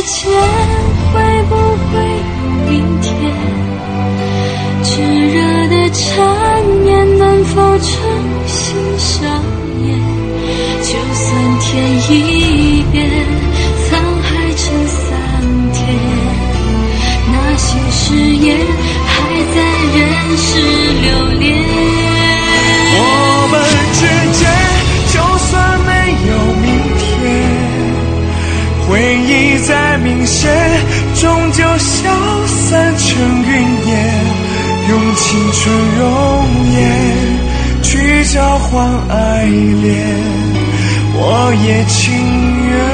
间会不会有明天？炙热的缠绵能否重新上演？就算天一变，沧海成桑田，那些誓言还在人世流连。 我们之间就算没有明天，回忆再明显，终究消散成云烟。用青春容颜去交换爱恋，我也情愿